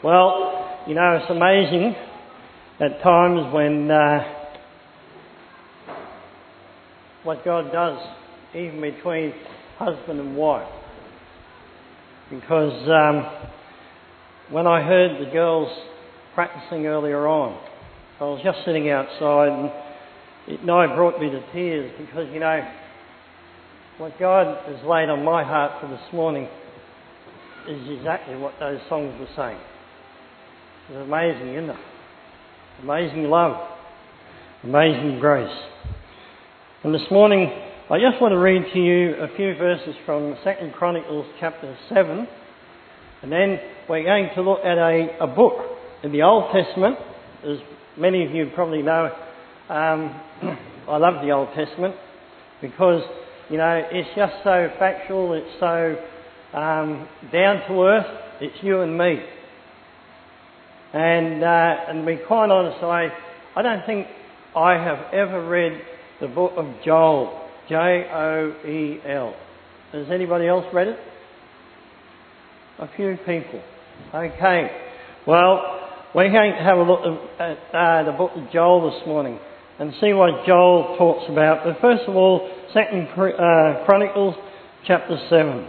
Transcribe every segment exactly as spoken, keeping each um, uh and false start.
Well, you know, it's amazing at times when uh, what God does, even between husband and wife. Because um, when I heard the girls practicing earlier on, I was just sitting outside and it nigh brought me to tears because, you know, what God has laid on my heart for this morning is exactly what those songs were saying. It's amazing, isn't it? Amazing love, amazing grace. And this morning, I just want to read to you a few verses from Second Chronicles chapter seven, and then we're going to look at a, a book in the Old Testament. As many of you probably know, um, I love the Old Testament because, you know, it's just so factual, it's so um, down to earth, it's you and me. And uh, and to be quite honest, I, I don't think I have ever read the book of Joel, J O E L. Has anybody else read it? A few people. Okay. Well, we're going to have a look at uh, the book of Joel this morning and see what Joel talks about. But first of all, Second uh, Chronicles chapter seven.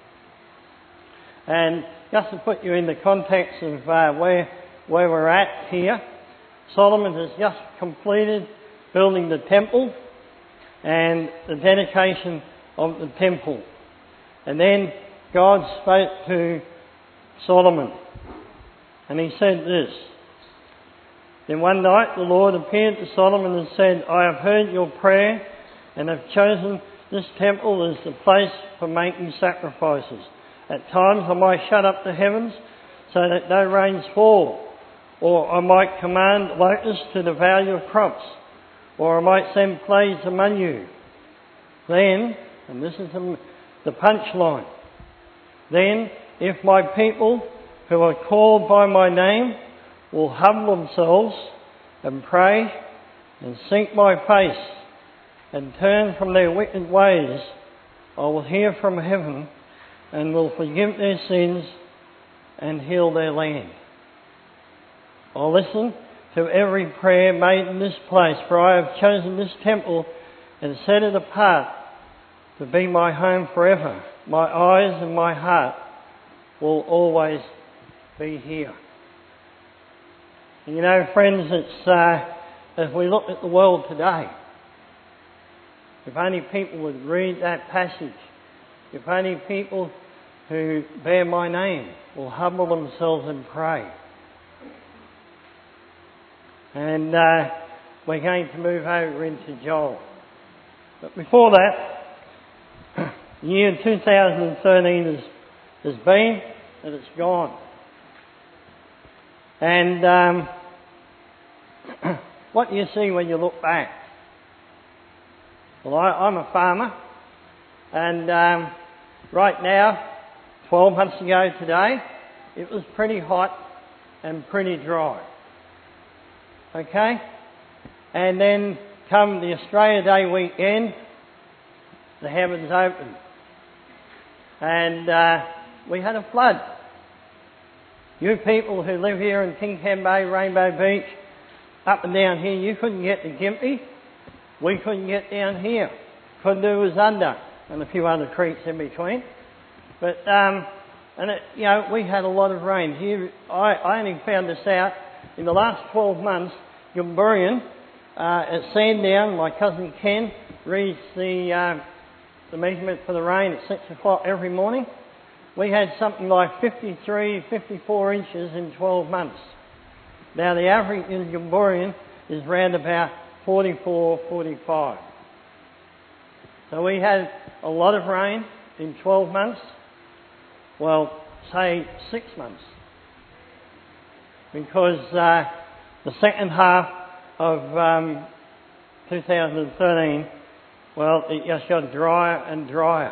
And just to put you in the context of uh, where where we're at here, Solomon has just completed building the temple and the dedication of the temple. And then God spoke to Solomon and he said this: Then one night the Lord appeared to Solomon and said, I have heard your prayer and have chosen this temple as the place for making sacrifices. At times I might shut up the heavens so that no rains fall, or I might command locusts to devour your crops, or I might send plagues among you. Then, and this is the, the punchline, then if my people who are called by my name will humble themselves and pray and seek my face and turn from their wicked ways, I will hear from heaven and will forgive their sins and heal their land. I'll listen to every prayer made in this place, for I have chosen this temple and set it apart to be my home forever. My eyes and my heart will always be here. And you know, friends, it's uh, as we look at the world today, if only people would read that passage, if only people who bear my name will humble themselves and pray. And uh, we're going to move over into Joel. But before that, the year two thousand thirteen has, has been and it's gone. And um, what do you see when you look back? Well, I, I'm a farmer, and um, right now, twelve months ago today, it was pretty hot and pretty dry. Okay? And then come the Australia Day weekend, the heavens opened. And uh, we had a flood. You people who live here in King Cam Bay, Rainbow Beach, up and down here, you couldn't get to Gympie. We couldn't get down here. Kundu was under, and a few other creeks in between. But, um, and it, you know, we had a lot of rain. Here, I, I only found this out in the last twelve months. Yumburian, uh, at Sandown, my cousin Ken reads the, uh, the measurement for the rain at six o'clock every morning. We had something like fifty-three, fifty-four inches in twelve months. Now the average in Yumburian is round about forty-four, forty-five. So we had a lot of rain in twelve months. Well, say six months. Because uh, the second half of um, two thousand thirteen, well, it just got drier and drier.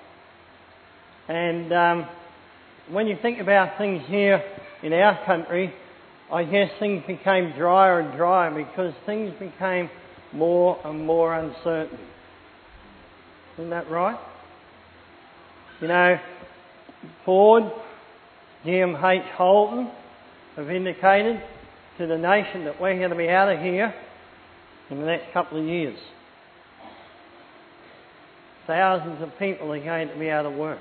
And um, when you think about things here in our country, I guess things became drier and drier because things became more and more uncertain. Isn't that right? You know, Ford, G M H Holden, have indicated to the nation that we're going to be out of here in the next couple of years. Thousands of people are going to be out of work.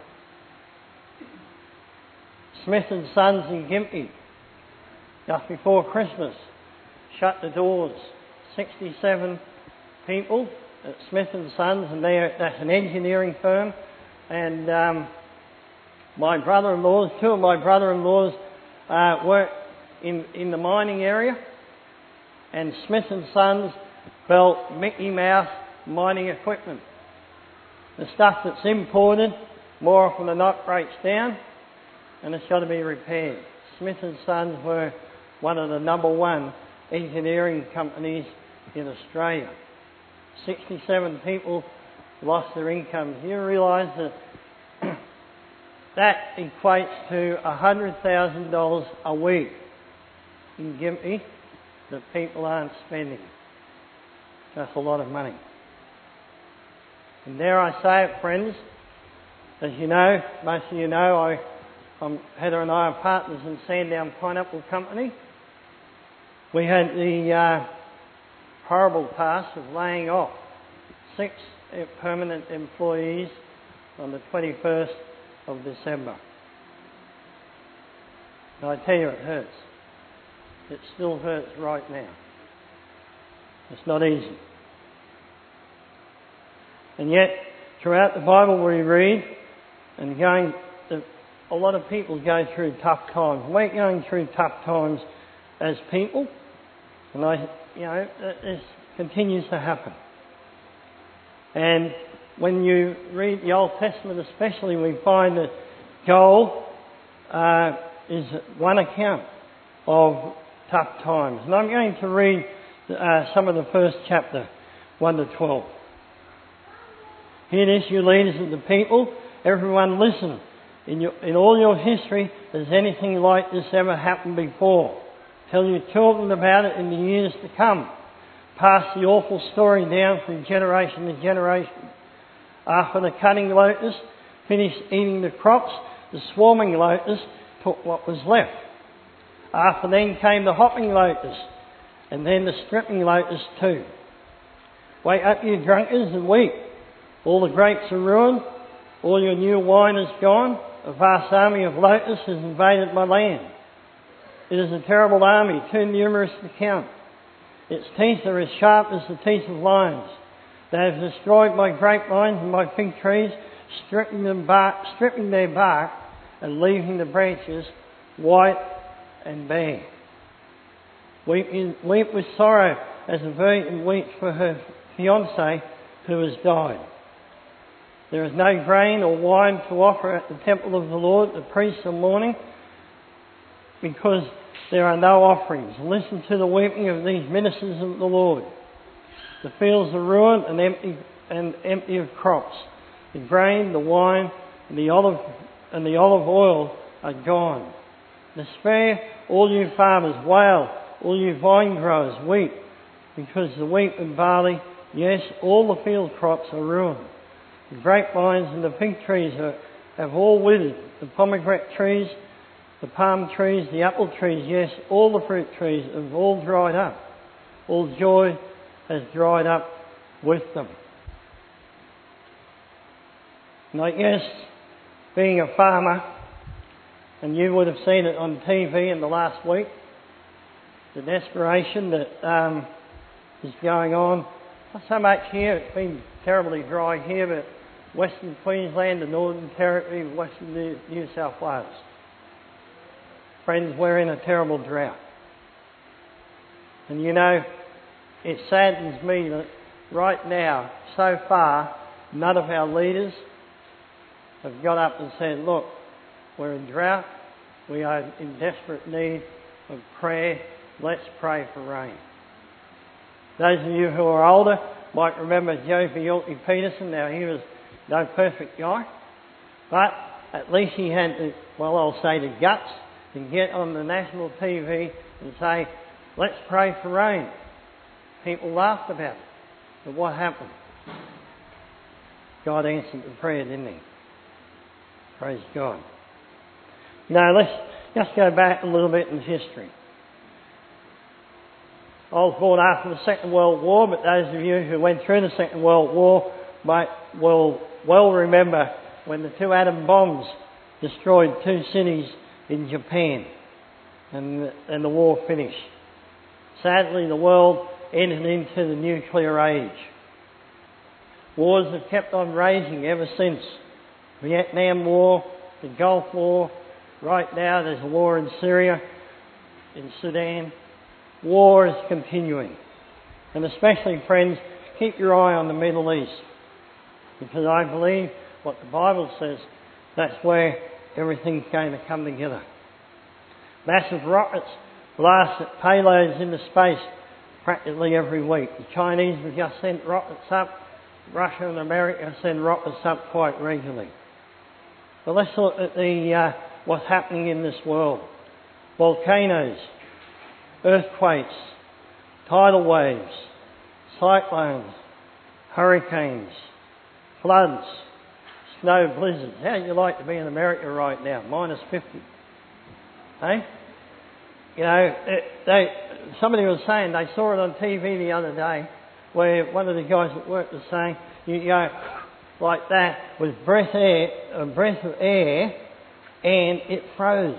Smith and Sons in Gympie, just before Christmas, shut the doors. sixty-seven people at Smith and Sons, and they're, that's an engineering firm. And um, my brother-in-laws, two of my brother-in-laws uh, work in, in the mining area. And Smith and Sons built Mickey Mouse mining equipment. The stuff that's imported, more often than not, breaks down, and it's got to be repaired. Smith and Sons were one of the number one engineering companies in Australia. sixty-seven people lost their income. You realise that that equates to one hundred thousand dollars a week in Gympie that people aren't spending. That's a lot of money. And dare I say it, friends, as you know, most of you know, I, I'm, Heather and I are partners in Sandown Pineapple Company. We had the uh, horrible task of laying off six permanent employees on the twenty-first of December. And I tell you, it hurts. It still hurts right now. It's not easy. And yet, throughout the Bible we read, and going, the, a lot of people go through tough times. We're going through tough times as people, and I, you know, this continues to happen. And when you read the Old Testament especially, we find that gold uh, is one account of tough times. And I'm going to read uh, some of the first chapter, one to twelve. Hear this, you leaders of the people, everyone listen. In, your, in all your history, has anything like this ever happened before? Tell your children about it in the years to come. Pass the awful story down from generation to generation. After the cutting locust finished eating the crops, the swarming locust took what was left. After then came the hopping locust, and then the stripping locust too. Wake up, you drunkards, and weep. All the grapes are ruined, all your new wine is gone, a vast army of locusts has invaded my land. It is a terrible army, too numerous to count. Its teeth are as sharp as the teeth of lions. They have destroyed my grapevines and my fig trees, stripping, them bark, stripping their bark and leaving the branches white and bare. Weep, in, weep with sorrow as a virgin weeps for her fiancé who has died. There is no grain or wine to offer at the temple of the Lord. The priests are mourning because there are no offerings. Listen to the weeping of these ministers of the Lord. The fields are ruined and empty and empty of crops. The grain, the wine, and the olive and the olive oil are gone. Despair, all you farmers, wail, all you vine growers, weep, because the wheat and barley, yes, all the field crops are ruined. The grapevines and the fig trees are, have all withered. The pomegranate trees, the palm trees, the apple trees, yes, all the fruit trees have all dried up. All joy has dried up with them. And I guess, being a farmer, and you would have seen it on T V in the last week, the desperation that um, is going on. Not so much here, it's been terribly dry here, but Western Queensland, the Northern Territory, Western New South Wales. Friends, we're in a terrible drought. And you know, it saddens me that right now, so far, none of our leaders have got up and said, look, we're in drought, we are in desperate need of prayer, let's pray for rain. Those of you who are older might remember Joe Bjelke-Petersen. Now, he was no perfect guy, but at least he had the, well, I'll say the guts to get on the national T V and say, let's pray for rain. People laughed about it. But what happened? God answered the prayer, didn't he? Praise God. Now, let's just go back a little bit in history. I was born after the Second World War, but those of you who went through the Second World War might will well remember when the two atom bombs destroyed two cities in Japan and, and the war finished. Sadly, the world entered into the nuclear age. Wars have kept on raging ever since. Vietnam War, the Gulf War, right now there's a war in Syria, in Sudan. War is continuing. And especially, friends, keep your eye on the Middle East. Because I believe what the Bible says, that's where everything's going to come together. Massive rockets blast at payloads into space practically every week. The Chinese have just sent rockets up. Russia and America send rockets up quite regularly. But let's look at the uh, what's happening in this world. Volcanoes, earthquakes, tidal waves, cyclones, hurricanes, floods, snow blizzards. How would you like to be in America right now? minus fifty. Eh? You know, it, they, somebody was saying, they saw it on T V the other day, where one of the guys at work was saying, you go like that with breath air, a breath of air, and it froze.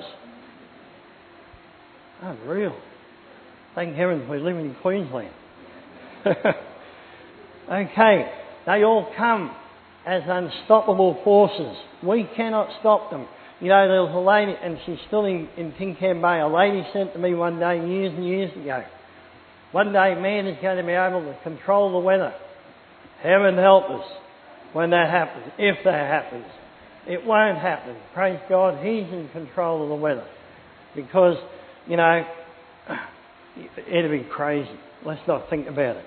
Unreal. Thank heavens we live in Queensland. Okay, they all come as unstoppable forces. We cannot stop them. You know, there was a lady, and she's still in, in Pincan Bay, a lady sent to me one day years and years ago. One day man is going to be able to control the weather. Heaven help us when that happens, if that happens. It won't happen. Praise God, He's in control of the weather. Because, you know, it'd be crazy. Let's not think about it.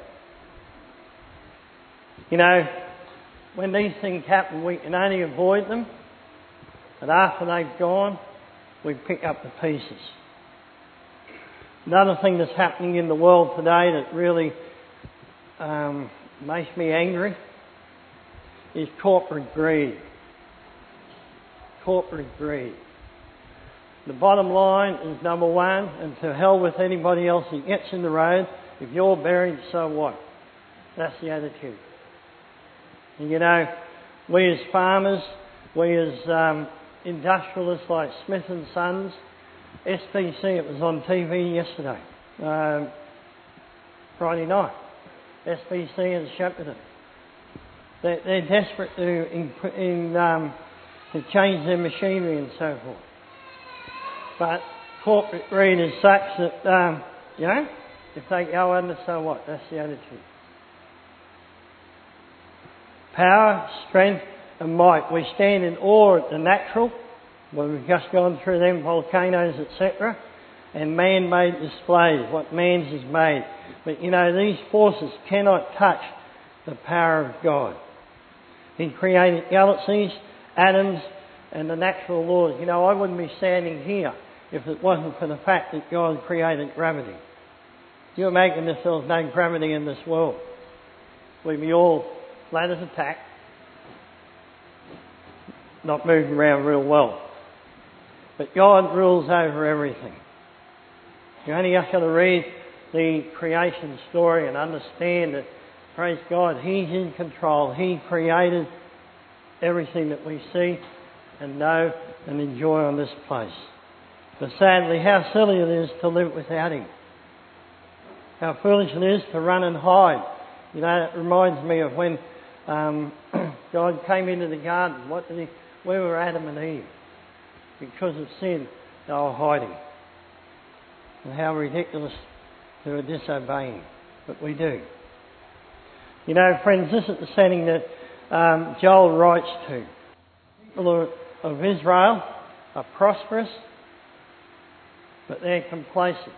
You know, when these things happen, we can only avoid them. But after they've gone, we pick up the pieces. Another thing that's happening in the world today that really um, makes me angry is corporate greed. Corporate greed. The bottom line is number one, and to hell with anybody else that gets in the road. If you're buried, so what? That's the attitude. And you know, we as farmers, we as um, industrialists like Smith and Sons, S B C, it was on T V yesterday, um, Friday night, S B C and Shepparton. They're, they're desperate to, in, in, um, to change their machinery and so forth. But corporate greed is such that, um, you know, if they go under, so what? That's the attitude. Power, strength and might. We stand in awe at the natural, where we've just gone through them, volcanoes, et cetera, and man-made displays, what man's has made. But you know, these forces cannot touch the power of God. He created galaxies, atoms, and the natural laws. You know, I wouldn't be standing here if it wasn't for the fact that God created gravity. Do you imagine if there was no gravity in this world? We'd be all flat as a tack, not moving around real well. But God rules over everything. You only have to read the creation story and understand that, praise God, He's in control. He created everything that we see and know and enjoy on this place. But sadly, how silly it is to live without Him. How foolish it is to run and hide. You know, it reminds me of when um, God came into the garden. What did He? Where were Adam and Eve? Because of sin, they were hiding. And how ridiculous they were disobeying. But we do. You know, friends, this is the setting that um, Joel writes to. People of Israel are prosperous, but they're complacent.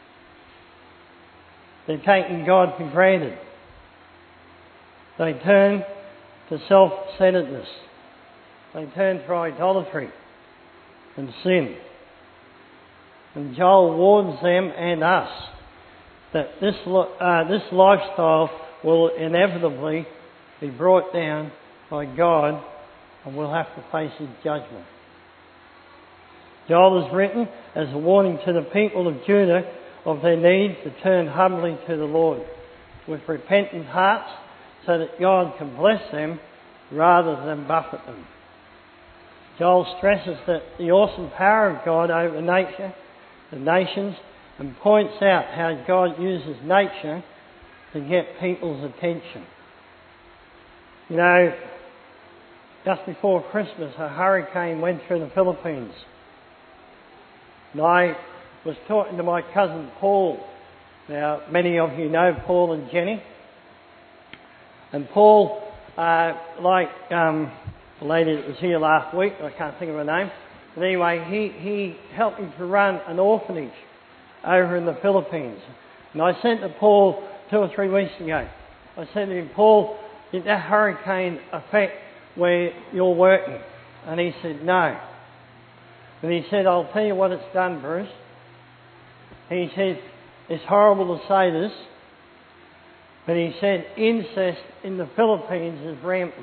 They're taking God for granted. They turn to self-centeredness. They turn to idolatry and sin. And Joel warns them and us that this uh, this lifestyle will inevitably be brought down by God, and we'll have to face His judgment. Joel is written as a warning to the people of Judah of their need to turn humbly to the Lord with repentant hearts so that God can bless them rather than buffet them. Joel stresses that the awesome power of God over nature, the nations, and points out how God uses nature to get people's attention. You know, just before Christmas, a hurricane went through the Philippines. And I was talking to my cousin Paul. Now, many of you know Paul and Jenny. And Paul, uh, like um, the lady that was here last week, I can't think of her name. But anyway, he, he helped me to run an orphanage over in the Philippines. And I sent to Paul two or three weeks ago. I said to him, Paul, did that hurricane affect where you're working? And he said, no. And he said, I'll tell you what it's done, Bruce. He said, it's horrible to say this, but he said, incest in the Philippines is rampant.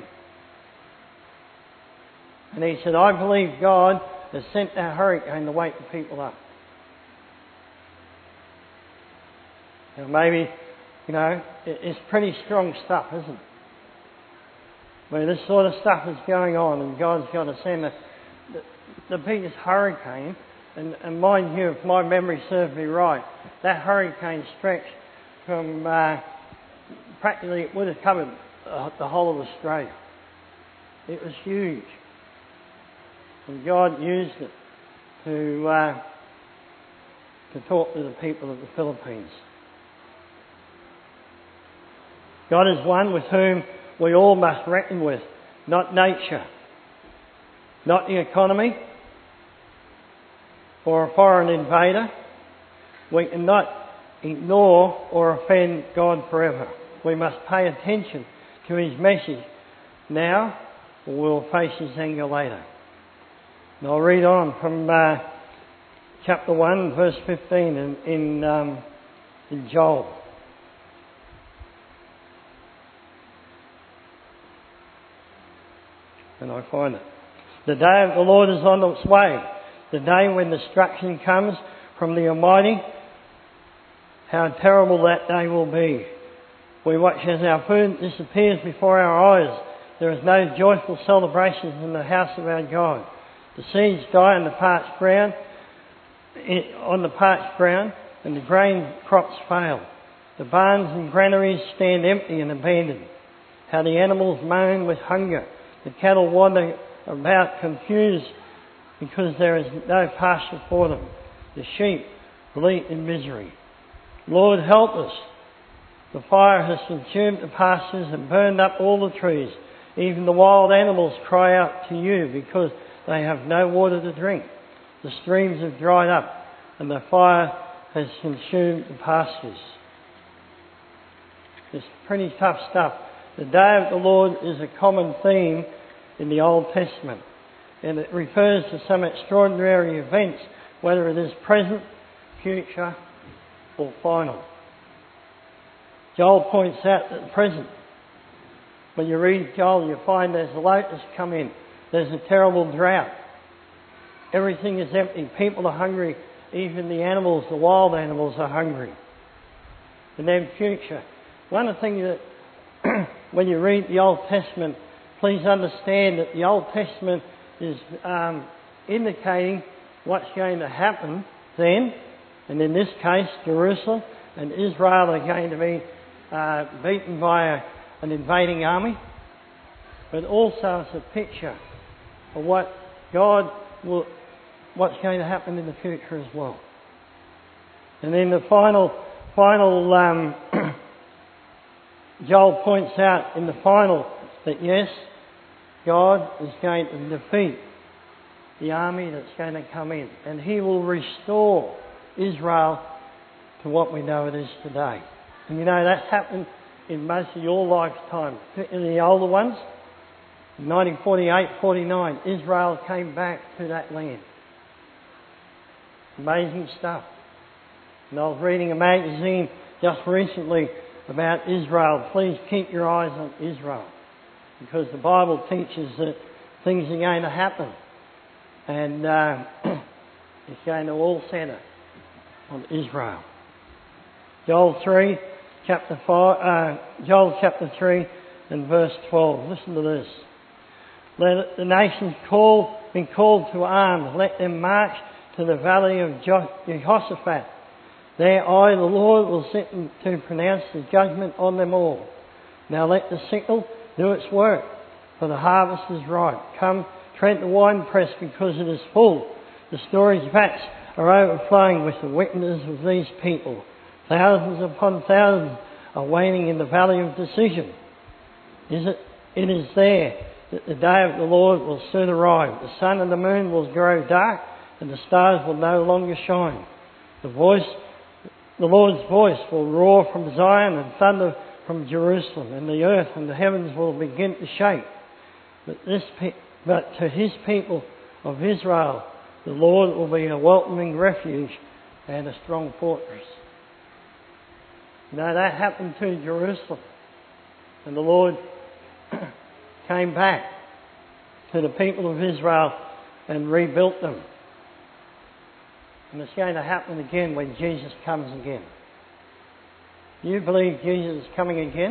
And he said, I believe God has sent that hurricane to wake the people up. Now maybe, you know, it's pretty strong stuff, isn't it? Where this sort of stuff is going on and God's got to send a, the, the biggest hurricane, and, and mind you, if my memory serves me right, that hurricane stretched from, uh, practically it would have covered uh, the whole of Australia. It was huge. And God used it to, uh, to talk to the people of the Philippines. God is one with whom we all must reckon with, not nature, not the economy, or a foreign invader. We cannot ignore or offend God forever. We must pay attention to His message now, or we'll face His anger later. And I'll read on from uh, chapter one, verse fifteen in, in, um, in Joel. And I find it. The day of the Lord is on its way. The day when destruction comes from the Almighty. How terrible that day will be. We watch as our food disappears before our eyes. There is no joyful celebrations in the house of our God. The seeds die on the parched ground, on the parched ground, and the grain crops fail. The barns and granaries stand empty and abandoned. How the animals moan with hunger. The cattle wander about confused because there is no pasture for them. The sheep bleat in misery. Lord, help us. The fire has consumed the pastures and burned up all the trees. Even the wild animals cry out to you because they have no water to drink. The streams have dried up and the fire has consumed the pastures. It's pretty tough stuff. The day of the Lord is a common theme in the Old Testament, and it refers to some extraordinary events, whether it is present, future, or final. Joel points out that the present, when you read Joel, you find there's a locust come in, there's a terrible drought, everything is empty, people are hungry, even the animals, the wild animals are hungry. And then future. One of the things that when you read the Old Testament, please understand that the Old Testament is um, indicating what's going to happen then, and in this case, Jerusalem and Israel are going to be uh, beaten by a, an invading army, but also it's a picture of what God will, what's going to happen in the future as well. And then the final, final um, Joel points out in the final that yes, God is going to defeat the army that's going to come in, and He will restore Israel to what we know it is today. And you know, that's happened in most of your lifetime, in the older ones. In nineteen forty-eight forty-nine, Israel came back to that land. Amazing stuff. And I was reading a magazine just recently about Israel. Please keep your eyes on Israel, because the Bible teaches that things are going to happen. And uh, is going to all centre on Israel. Joel three, chapter five, uh, Joel chapter three and verse twelve. Listen to this. Let the nations call, be called to arms. Let them march to the valley of Jehoshaphat. There I, the Lord, will sit to pronounce the judgment on them all. Now let the sickle do its work, for the harvest is ripe. Come, tread the winepress, because it is full. The storage vats are overflowing with the wickedness of these people. Thousands upon thousands are waiting in the valley of decision. Is it? It is there that the day of the Lord will soon arrive. The sun and the moon will grow dark, and the stars will no longer shine. The voice, the Lord's voice will roar from Zion and thunder from Jerusalem, and the earth and the heavens will begin to shake. But this, but to his people of Israel, the Lord will be a welcoming refuge and a strong fortress. You know, that happened to Jerusalem, and the Lord came back to the people of Israel and rebuilt them. And it's going to happen again when Jesus comes again. Do you believe Jesus is coming again?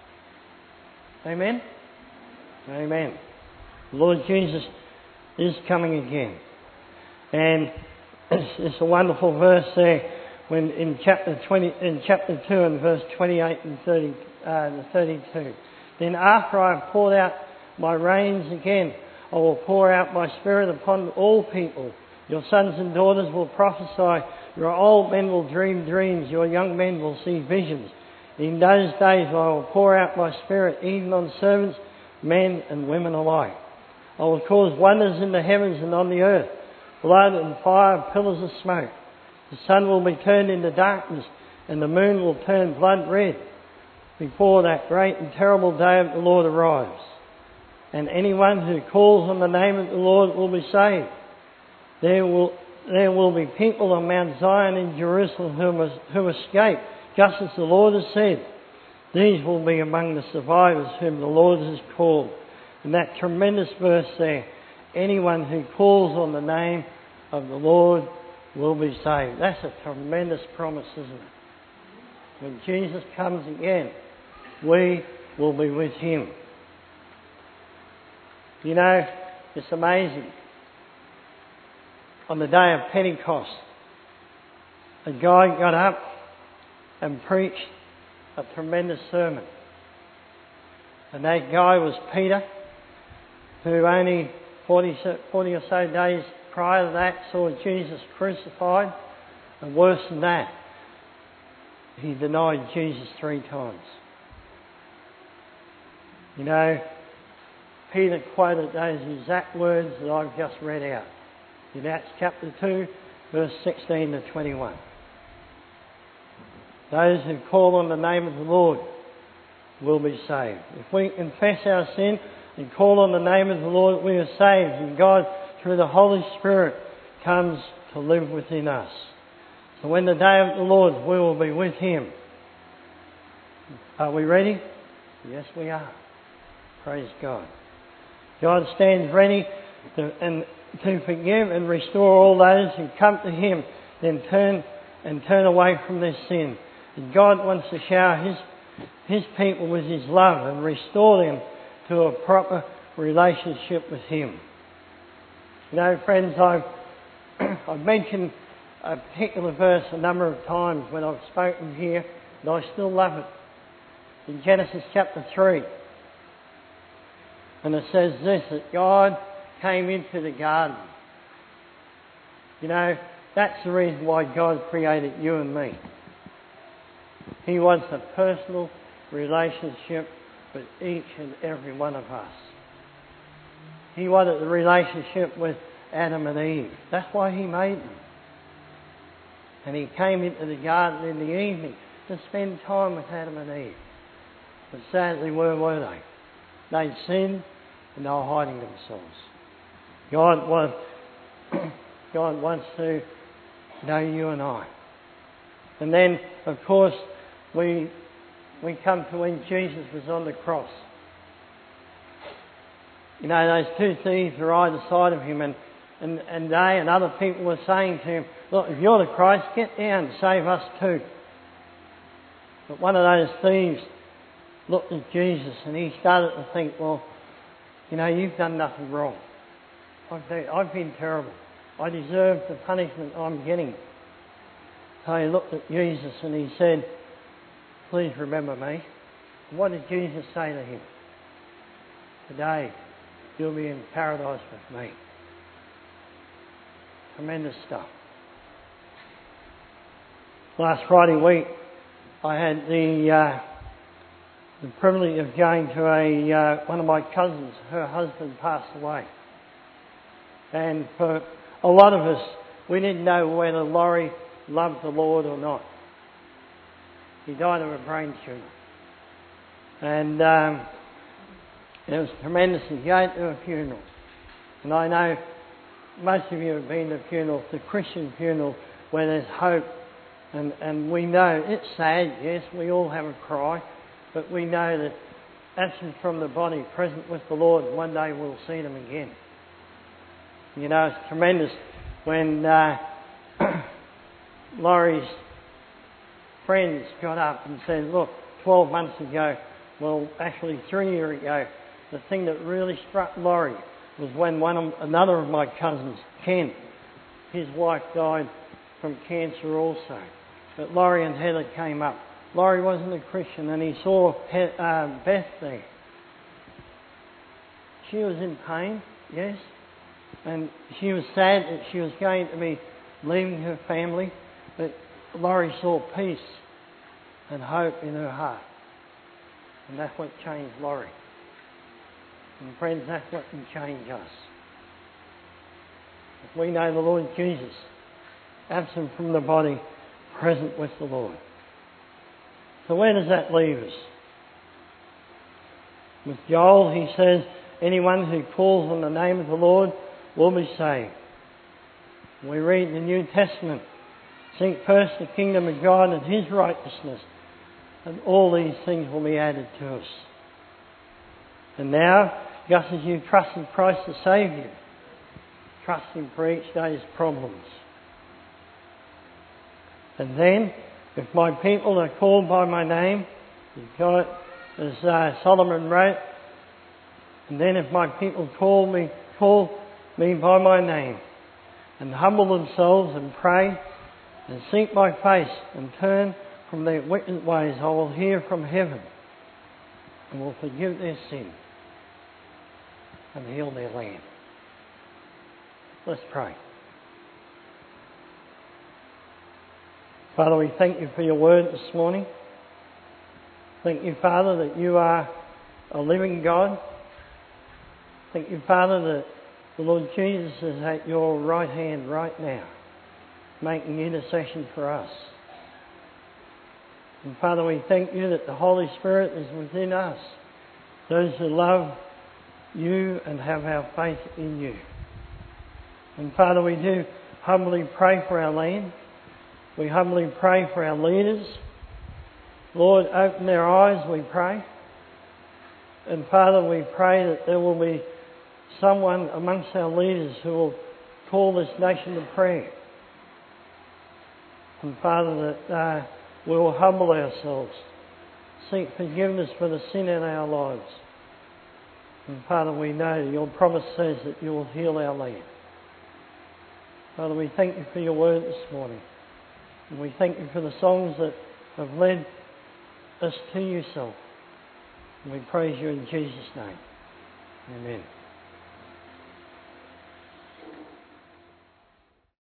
Amen? Amen. The Lord Jesus is coming again. And it's, it's a wonderful verse there when in chapter twenty, in chapter two and verse twenty-eight and thirty, uh, thirty-two. Then after I have poured out my rains again, I will pour out my spirit upon all people. Your sons and daughters will prophesy. Your old men will dream dreams. Your young men will see visions. In those days I will pour out my spirit even on servants, men and women alike. I will cause wonders in the heavens and on the earth, blood and fire, pillars of smoke. The sun will be turned into darkness, and the moon will turn blood red before that great and terrible day of the Lord arrives. And anyone who calls on the name of the Lord will be saved. There will, there will be people on Mount Zion in Jerusalem who, must, who escape, just as the Lord has said. These will be among the survivors whom the Lord has called. And that tremendous verse there, anyone who calls on the name of the Lord will be saved. That's a tremendous promise, isn't it? When Jesus comes again, we will be with him. You know, it's amazing. On the day of Pentecost, a guy got up and preached a tremendous sermon. And that guy was Peter, who only forty, forty or so days prior to that saw Jesus crucified. And worse than that, he denied Jesus three times. You know, Peter quoted those exact words that I've just read out in Acts chapter two, verse sixteen to twenty-one. Those who call on the name of the Lord will be saved. If we confess our sin and call on the name of the Lord, we are saved, and God, through the Holy Spirit, comes to live within us. So when the day of the Lord, we will be with him. Are we ready? Yes, we are. Praise God. God stands ready to, and, to forgive and restore all those who come to him, then turn and turn away from their sin. And God wants to shower his, his people with his love and restore them to a proper relationship with him. You know, friends, I've, I've mentioned a particular verse a number of times when I've spoken here, and I still love it. In Genesis chapter three. And it says this, that God came into the garden. You know, that's the reason why God created you and me. He wants a personal relationship with each and every one of us. He wanted the relationship with Adam and Eve. That's why he made them. And he came into the garden in the evening to spend time with Adam and Eve. But sadly, where were they? They'd sinned and they were hiding themselves. God wants, God wants to know you and I. And then, of course, we we come to when Jesus was on the cross. You know, those two thieves were either side of him, and and, and they and other people were saying to him, look, if you're the Christ, get down and save us too. But one of those thieves looked at Jesus and he started to think, well, you know, you've done nothing wrong. I've been, I've been terrible. I deserve the punishment I'm getting. So he looked at Jesus and he said, please remember me. And what did Jesus say to him? Today, you'll be in paradise with me. Tremendous stuff. Last Friday week, I had the uh, the privilege of going to a uh, one of my cousins. Her husband passed away, and for a lot of us, we didn't know whether Laurie loved the Lord or not. He died of a brain tumour, and um, it was tremendous to go to a funeral. And I know most of you have been to funerals, the Christian funeral, where there's hope. And, and we know it's sad, yes, we all have a cry, but we know that absent from the body, present with the Lord, one day we'll see them again. You know, it's tremendous when uh, Laurie's friends got up and said, look, twelve months ago, well, actually three years ago, the thing that really struck Laurie was when one of, another of my cousins, Ken, his wife died from cancer also. But Laurie and Heather came up. Laurie wasn't a Christian and he saw he- uh, Beth there. She was in pain, yes, and she was sad that she was going to be leaving her family, but Laurie saw peace and hope in her heart. And that's what changed Laurie. And friends, that's what can change us. If we know the Lord Jesus, absent from the body, present with the Lord. So where does that leave us? With Joel, he says, anyone who calls on the name of the Lord will be saved. We read in the New Testament, seek first the kingdom of God and His righteousness, and all these things will be added to us. And now, just as you trusted Christ to save you, trust Him for each day's problems. And then, if my people are called by my name, God, as uh, Solomon wrote, and then if my people call me, call me by my name, and humble themselves and pray, and seek my face, and turn from their wicked ways, I will hear from heaven, and will forgive their sin, and heal their land. Let's pray. Father, we thank you for your word this morning. Thank you, Father, that you are a living God. Thank you, Father, that the Lord Jesus is at your right hand right now, making intercession for us. And Father, we thank you that the Holy Spirit is within us, those who love you and have our faith in you. And Father, we do humbly pray for our land. We humbly pray for our leaders. Lord, open their eyes, we pray. And Father, we pray that there will be someone amongst our leaders who will call this nation to prayer. And Father, that uh, we will humble ourselves, seek forgiveness for the sin in our lives. And Father, we know your promise says that you will heal our land. Father, we thank you for your word this morning. And we thank you for the songs that have led us to yourself. And we praise you in Jesus' name. Amen.